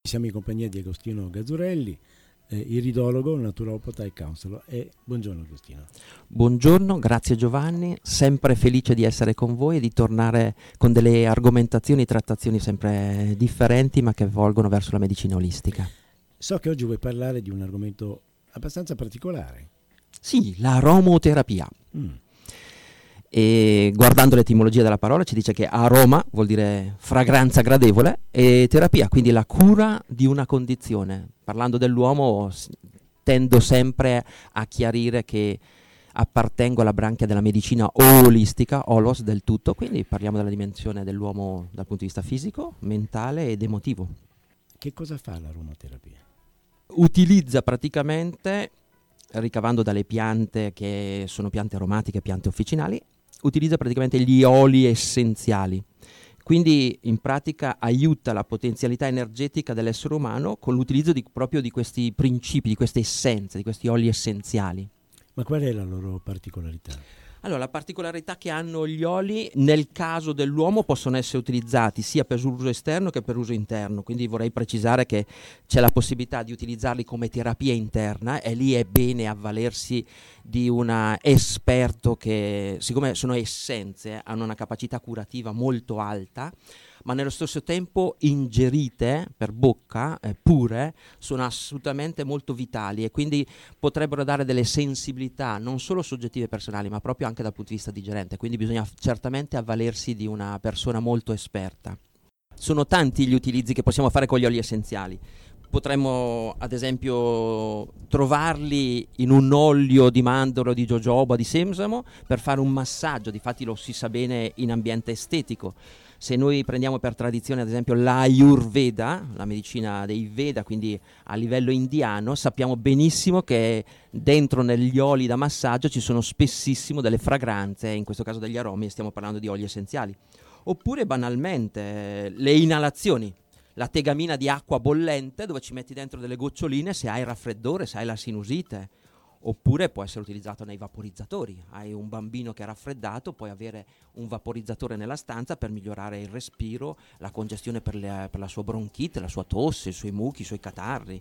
Siamo in compagnia di Agostino Gazzurelli, iridologo, naturopata e counselor. Buongiorno Agostino. Buongiorno, grazie Giovanni, sempre felice di essere con voi e di tornare con delle argomentazioni e trattazioni sempre differenti ma che volgono verso la medicina olistica. So che oggi vuoi parlare di un argomento abbastanza particolare. Sì, l'aromoterapia. E guardando l'etimologia della parola ci dice che aroma vuol dire fragranza gradevole e terapia, quindi la cura di una condizione. Parlando dell'uomo tendo sempre a chiarire che appartengo alla branchia della medicina olistica, holos del tutto, quindi parliamo della dimensione dell'uomo dal punto di vista fisico, mentale ed emotivo. Che cosa fa l'aromaterapia? Utilizza praticamente, ricavando dalle piante che sono piante aromatiche, piante officinali, utilizza praticamente gli oli essenziali. Quindi in pratica aiuta la potenzialità energetica dell'essere umano con l'utilizzo proprio di questi principi, di queste essenze, di questi oli essenziali. Ma qual è la loro particolarità? Allora, la particolarità che hanno gli oli nel caso dell'uomo possono essere utilizzati sia per uso esterno che per uso interno, quindi vorrei precisare che c'è la possibilità di utilizzarli come terapia interna e lì è bene avvalersi di un esperto che, siccome sono essenze, hanno una capacità curativa molto alta, ma nello stesso tempo ingerite per bocca pure sono assolutamente molto vitali e quindi potrebbero dare delle sensibilità non solo soggettive e personali ma proprio anche dal punto di vista digerente, quindi bisogna certamente avvalersi di una persona molto esperta. Sono tanti gli utilizzi che possiamo fare con gli oli essenziali. Potremmo ad esempio trovarli in un olio di mandorlo, di jojoba, di sesamo per fare un massaggio, difatti lo si sa bene in ambiente estetico. Se noi prendiamo per tradizione ad esempio l'Ayurveda, la medicina dei Veda, quindi a livello indiano, sappiamo benissimo che dentro negli oli da massaggio ci sono spessissimo delle fragranze, in questo caso degli aromi, stiamo parlando di oli essenziali. Oppure banalmente le inalazioni, la tegamina di acqua bollente dove ci metti dentro delle goccioline se hai raffreddore, se hai la sinusite. Oppure può essere utilizzato nei vaporizzatori. Hai un bambino che è raffreddato, puoi avere un vaporizzatore nella stanza per migliorare il respiro, la congestione per la sua bronchite, la sua tosse, i suoi muchi, i suoi catarri.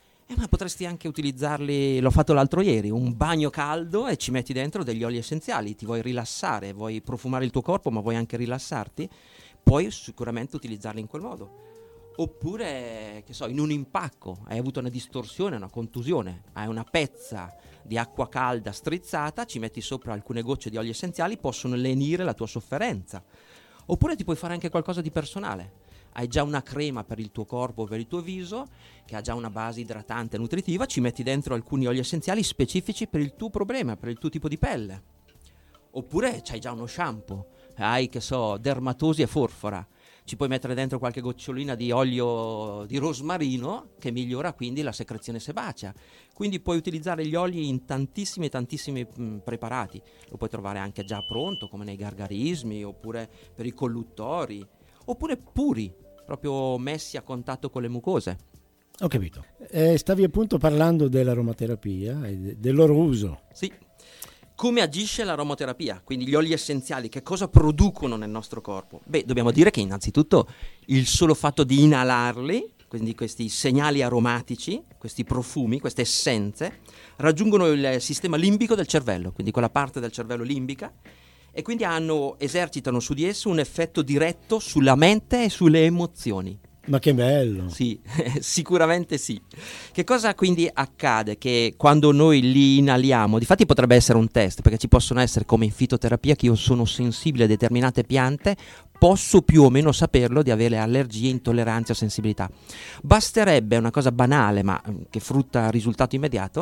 Ma potresti anche utilizzarli, l'ho fatto l'altro ieri, un bagno caldo e ci metti dentro degli oli essenziali, ti vuoi rilassare, vuoi profumare il tuo corpo ma vuoi anche rilassarti, puoi sicuramente utilizzarli in quel modo. Oppure, che so, in un impacco hai avuto una distorsione, una contusione, hai una pezza di acqua calda strizzata, ci metti sopra alcune gocce di oli essenziali, possono lenire la tua sofferenza. Oppure ti puoi fare anche qualcosa di personale. Hai già una crema per il tuo corpo, per il tuo viso, che ha già una base idratante e nutritiva, ci metti dentro alcuni oli essenziali specifici per il tuo problema, per il tuo tipo di pelle. Oppure c'hai già uno shampoo, hai, che so, dermatosi e forfora. Ci puoi mettere dentro qualche gocciolina di olio di rosmarino che migliora quindi la secrezione sebacea. Quindi puoi utilizzare gli oli in tantissimi preparati. Lo puoi trovare anche già pronto, come nei gargarismi, oppure per i colluttori, oppure puri, proprio messi a contatto con le mucose. Ho capito. Stavi appunto parlando dell'aromaterapia e del loro uso. Sì. Come agisce l'aromaterapia? Quindi gli oli essenziali, che cosa producono nel nostro corpo? Beh, dobbiamo dire che innanzitutto il solo fatto di inalarli, quindi questi segnali aromatici, questi profumi, queste essenze, raggiungono il sistema limbico del cervello, quindi quella parte del cervello limbica, e quindi esercitano su di esso un effetto diretto sulla mente e sulle emozioni. Ma che bello! Sì, sicuramente sì. Che cosa quindi accade? Che quando noi li inaliamo, difatti potrebbe essere un test, perché ci possono essere, come in fitoterapia, che io sono sensibile a determinate piante, posso più o meno saperlo di avere allergie, intolleranze o sensibilità. Basterebbe una cosa banale, ma che frutta risultato immediato,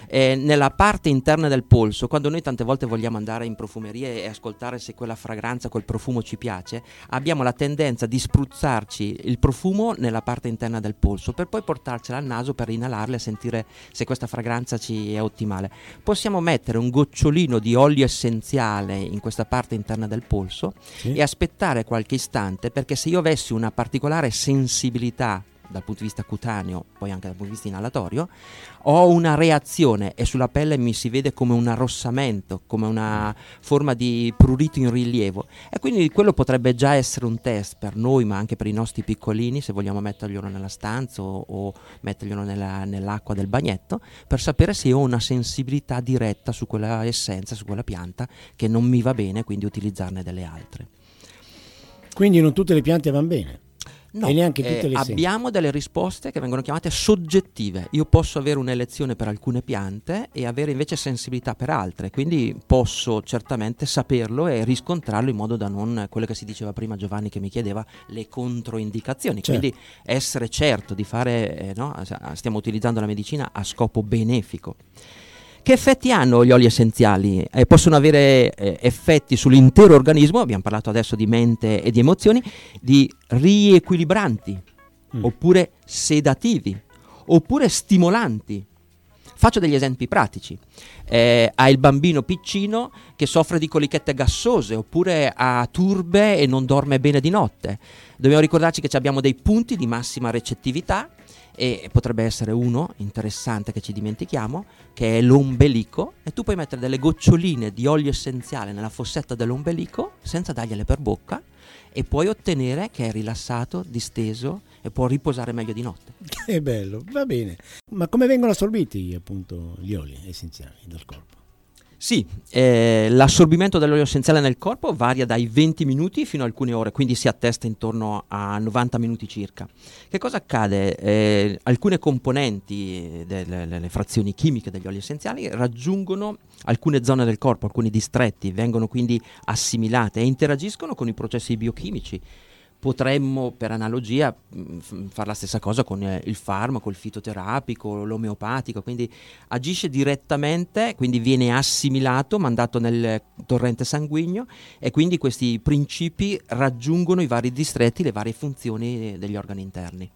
nella parte interna del polso, quando noi tante volte vogliamo andare in profumeria e ascoltare se quella fragranza, quel profumo ci piace, abbiamo la tendenza di spruzzarci il profumo nella parte interna del polso per poi portarcela al naso per inalarla e sentire se questa fragranza ci è ottimale. Possiamo mettere un gocciolino di olio essenziale in questa parte interna del polso, sì, e aspettare qualche istante, perché se io avessi una particolare sensibilità dal punto di vista cutaneo, poi anche dal punto di vista inalatorio, ho una reazione e sulla pelle mi si vede come un arrossamento, come una forma di prurito in rilievo, e quindi quello potrebbe già essere un test per noi, ma anche per i nostri piccolini, se vogliamo metterglielo nella stanza o metterglielo nell'acqua del bagnetto, per sapere se ho una sensibilità diretta su quella essenza, su quella pianta che non mi va bene, quindi utilizzarne delle altre. Quindi non tutte le piante vanno bene? No, e neanche tutte le abbiamo delle risposte che vengono chiamate soggettive. Io posso avere un'elezione per alcune piante e avere invece sensibilità per altre, quindi posso certamente saperlo e riscontrarlo in modo da non, quello che si diceva prima Giovanni che mi chiedeva, le controindicazioni, certo. Quindi essere certo di fare, stiamo utilizzando la medicina a scopo benefico. Che effetti hanno gli oli essenziali? Possono avere effetti sull'intero organismo, abbiamo parlato adesso di mente e di emozioni, di riequilibranti, oppure sedativi, oppure stimolanti. Faccio degli esempi pratici. Ha il bambino piccino che soffre di colichette gassose, oppure ha turbe e non dorme bene di notte. Dobbiamo ricordarci che abbiamo dei punti di massima recettività, e potrebbe essere uno interessante che ci dimentichiamo, che è l'ombelico, e tu puoi mettere delle goccioline di olio essenziale nella fossetta dell'ombelico senza dargliele per bocca, e puoi ottenere che è rilassato, disteso e può riposare meglio di notte. Che bello, va bene. Ma come vengono assorbiti appunto gli oli essenziali dal corpo? Sì, l'assorbimento dell'olio essenziale nel corpo varia dai 20 minuti fino a alcune ore, quindi si attesta intorno a 90 minuti circa. Che cosa accade? Alcune componenti delle frazioni chimiche degli oli essenziali raggiungono alcune zone del corpo, alcuni distretti, vengono quindi assimilate e interagiscono con i processi biochimici. Potremmo per analogia fare la stessa cosa con il farmaco, il fitoterapico, l'omeopatico, quindi agisce direttamente, quindi viene assimilato, mandato nel torrente sanguigno, e quindi questi principi raggiungono i vari distretti, le varie funzioni degli organi interni.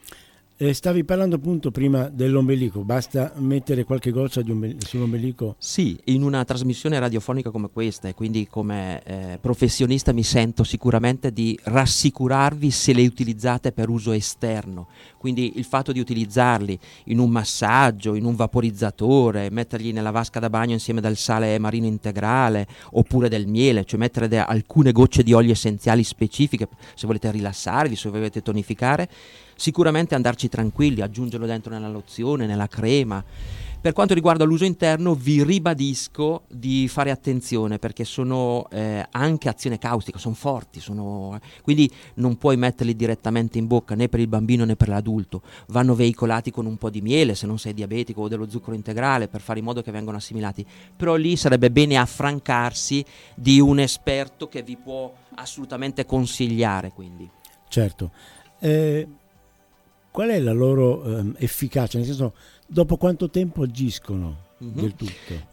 Stavi parlando appunto prima dell'ombelico, basta mettere qualche goccia sull'ombelico? Sì, in una trasmissione radiofonica come questa, e quindi come professionista mi sento sicuramente di rassicurarvi se le utilizzate per uso esterno, quindi il fatto di utilizzarli in un massaggio, in un vaporizzatore, metterli nella vasca da bagno insieme del sale marino integrale oppure del miele, cioè mettere alcune gocce di olio essenziali specifiche se volete rilassarvi, se volete tonificare, sicuramente andarci tranquilli, aggiungerlo dentro nella lozione, nella crema. Per quanto riguarda l'uso interno, vi ribadisco di fare attenzione, perché sono anche azione caustica, sono forti, quindi non puoi metterli direttamente in bocca né per il bambino né per l'adulto. Vanno veicolati con un po' di miele, se non sei diabetico, o dello zucchero integrale, per fare in modo che vengano assimilati. Però lì sarebbe bene affrancarsi di un esperto che vi può assolutamente consigliare. Quindi. Certo. Qual è la loro efficacia? Nel senso, dopo quanto tempo agiscono del tutto?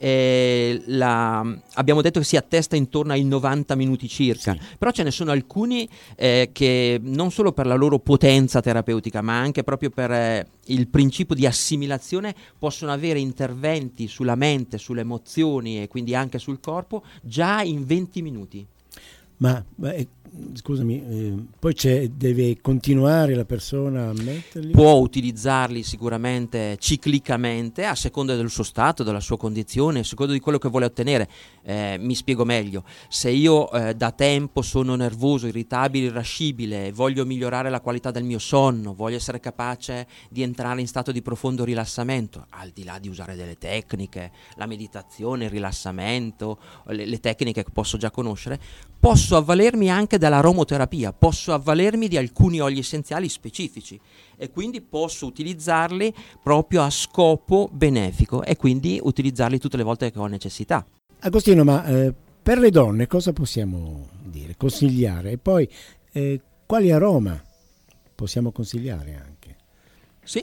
Abbiamo detto che si attesta intorno ai 90 minuti circa, sì. Però ce ne sono alcuni che non solo per la loro potenza terapeutica, ma anche proprio per il principio di assimilazione possono avere interventi sulla mente, sulle emozioni e quindi anche sul corpo già in 20 minuti. Ma scusami, poi deve continuare la persona a metterli? Può utilizzarli sicuramente ciclicamente a seconda del suo stato, della sua condizione, a seconda di quello che vuole ottenere. Mi spiego meglio: se io da tempo sono nervoso, irritabile, irascibile, voglio migliorare la qualità del mio sonno, voglio essere capace di entrare in stato di profondo rilassamento, al di là di usare delle tecniche, la meditazione, il rilassamento, le tecniche che posso già conoscere, posso avvalermi anche dell'aromoterapia, posso avvalermi di alcuni oli essenziali specifici e quindi posso utilizzarli proprio a scopo benefico e quindi utilizzarli tutte le volte che ho necessità. Agostino, ma per le donne cosa possiamo dire, consigliare? E poi quali aroma possiamo consigliare anche? Sì,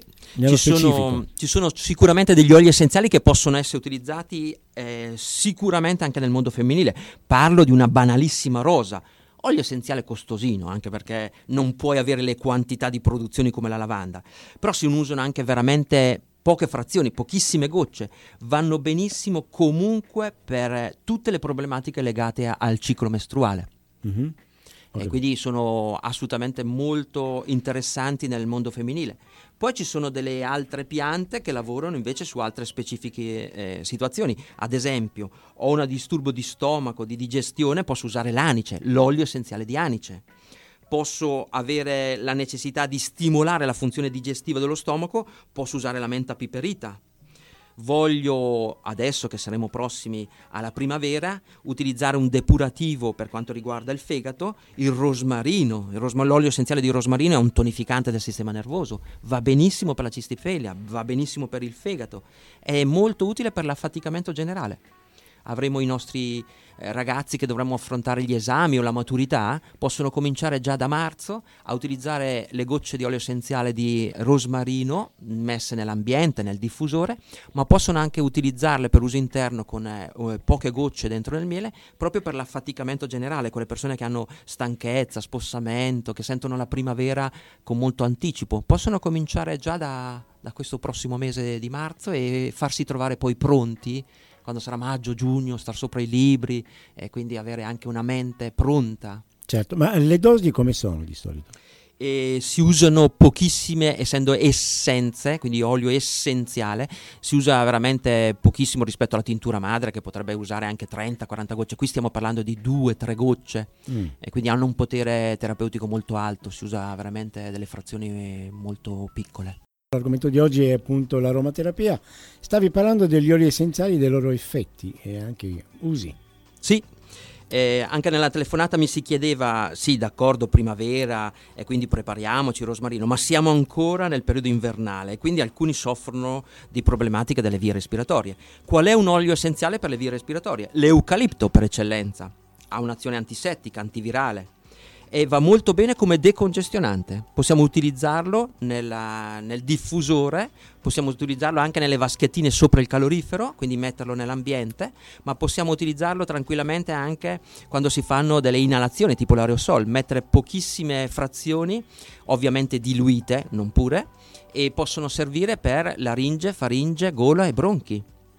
ci sono sicuramente degli oli essenziali che possono essere utilizzati sicuramente anche nel mondo femminile. Parlo di una banalissima rosa, olio essenziale costosino, anche perché non puoi avere le quantità di produzioni come la lavanda, però si usano anche veramente poche frazioni, pochissime gocce, vanno benissimo comunque per tutte le problematiche legate al ciclo mestruale. Mm-hmm. e quindi sono assolutamente molto interessanti nel mondo femminile. Poi ci sono delle altre piante che lavorano invece su altre specifiche situazioni. Ad esempio, ho un disturbo di stomaco, di digestione, posso usare l'anice, l'olio essenziale di anice. Posso avere la necessità di stimolare la funzione digestiva dello stomaco, posso usare la menta piperita. Voglio, adesso che saremo prossimi alla primavera, utilizzare un depurativo per quanto riguarda il fegato, il rosmarino. L'olio essenziale di rosmarino è un tonificante del sistema nervoso, va benissimo per la cistifelia, va benissimo per il fegato, è molto utile per l'affaticamento generale. Avremo i nostri ragazzi che dovranno affrontare gli esami o la maturità, possono cominciare già da marzo a utilizzare le gocce di olio essenziale di rosmarino messe nell'ambiente, nel diffusore, ma possono anche utilizzarle per uso interno con poche gocce dentro nel miele, proprio per l'affaticamento generale, con le persone che hanno stanchezza, spossamento, che sentono la primavera con molto anticipo. Possono cominciare già da questo prossimo mese di marzo e farsi trovare poi pronti quando sarà maggio, giugno, star sopra i libri e quindi avere anche una mente pronta. Certo, ma le dosi come sono di solito? E si usano pochissime, essendo essenze, quindi olio essenziale, si usa veramente pochissimo rispetto alla tintura madre che potrebbe usare anche 30-40 gocce. Qui stiamo parlando di 2-3 gocce e quindi hanno un potere terapeutico molto alto, si usa veramente delle frazioni molto piccole. L'argomento di oggi è appunto l'aromaterapia. Stavi parlando degli oli essenziali, dei loro effetti e anche usi. Sì, anche nella telefonata mi si chiedeva, sì d'accordo, primavera e quindi prepariamoci rosmarino, ma siamo ancora nel periodo invernale e quindi alcuni soffrono di problematiche delle vie respiratorie. Qual è un olio essenziale per le vie respiratorie? L'eucalipto per eccellenza, ha un'azione antisettica, antivirale. E va molto bene come decongestionante. Possiamo utilizzarlo nel diffusore, possiamo utilizzarlo anche nelle vaschettine sopra il calorifero, quindi metterlo nell'ambiente, ma possiamo utilizzarlo tranquillamente anche quando si fanno delle inalazioni tipo l'aerosol, mettere pochissime frazioni, ovviamente diluite, non pure, e possono servire per laringe, faringe, gola e bronchi.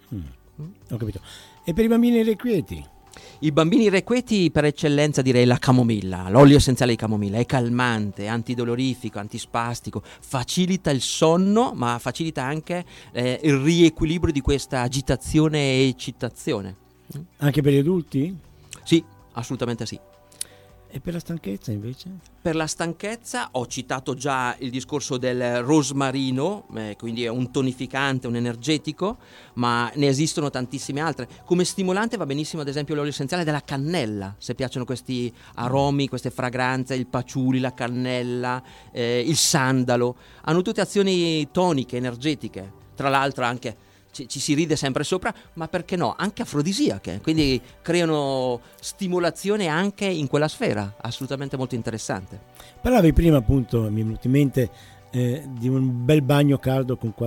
Ho capito. E per i bambini irrequieti? I bambini irrequieti per eccellenza direi la camomilla, l'olio essenziale di camomilla, è calmante, antidolorifico, antispastico, facilita il sonno ma facilita anche il riequilibrio di questa agitazione e eccitazione. Anche per gli adulti? Sì, assolutamente sì. E per la stanchezza invece? Per la stanchezza ho citato già il discorso del rosmarino, quindi è un tonificante, un energetico, ma ne esistono tantissime altre. Come stimolante va benissimo ad esempio l'olio essenziale della cannella, se piacciono questi aromi, queste fragranze, il patchouli, la cannella, il sandalo, hanno tutte azioni toniche, energetiche, tra l'altro anche ci si ride sempre sopra, ma perché no, anche afrodisiache, quindi creano stimolazione anche in quella sfera, assolutamente molto interessante. Parlavi prima appunto, mi è venuto in mente, di un bel bagno caldo con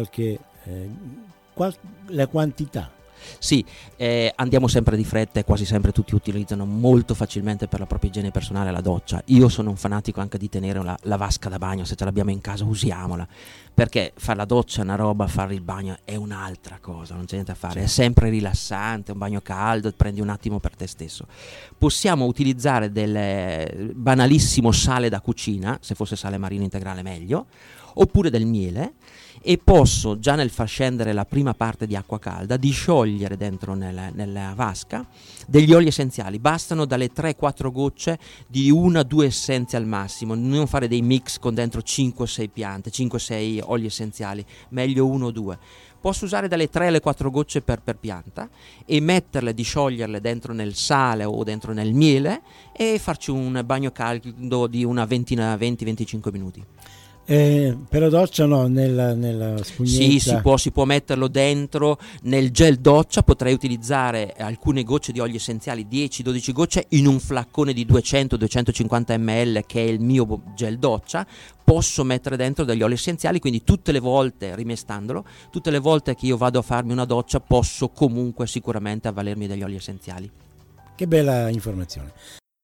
la quantità. Sì, andiamo sempre di fretta e quasi sempre tutti utilizzano molto facilmente per la propria igiene personale la doccia. Io sono un fanatico anche di tenere la vasca da bagno, se ce l'abbiamo in casa usiamola, perché fare la doccia è una roba, fare il bagno è un'altra cosa, non c'è niente da fare, è sempre rilassante, un bagno caldo, prendi un attimo per te stesso. Possiamo utilizzare del banalissimo sale da cucina, se fosse sale marino integrale meglio, oppure del miele, e posso già nel far scendere la prima parte di acqua calda di sciogliere dentro nella vasca degli oli essenziali. Bastano dalle 3-4 gocce di 1-2 essenze al massimo, non fare dei mix con dentro 5-6 piante, 5-6 oli essenziali, meglio 1 o 2. Posso usare dalle 3 alle 4 gocce per pianta e metterle, di scioglierle dentro nel sale o dentro nel miele e farci un bagno caldo di una 20-25 minuti. Per la doccia no, nella spugnetta? Sì, si può metterlo dentro nel gel doccia. Potrei utilizzare alcune gocce di olio essenziali, 10-12 gocce in un flaccone di 200-250 ml che è il mio gel doccia. Posso mettere dentro degli oli essenziali, quindi tutte le volte, rimestandolo, tutte le volte che io vado a farmi una doccia posso comunque sicuramente avvalermi degli oli essenziali. Che bella informazione.